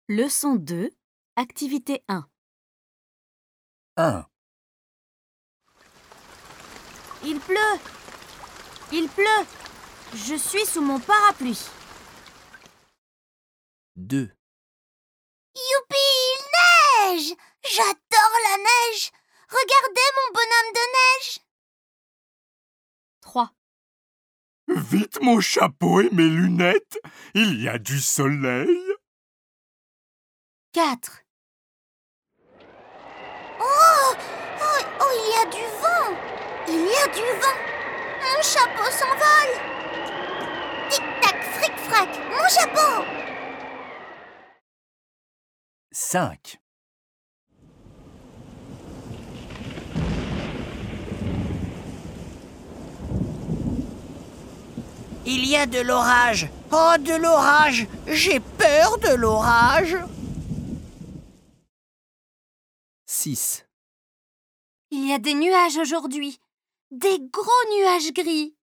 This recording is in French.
Leçon 2, activité 1. 1. Il pleut. Il pleut. Je suis sous mon parapluie. 2. Youpi, il neige! J'adore la neige! Regardez mon bonhomme de neige! 3. Vite mon chapeau et mes lunettes, il y a du soleil. 4. Oh, il y a du vent! Il y a du vent! Mon chapeau s'envole! Tic-tac, fric-frac, mon chapeau! 5. Il y a de l'orage. Oh, de l'orage! J'ai peur de l'orage. 6. Il y a des nuages aujourd'hui. Des gros nuages gris.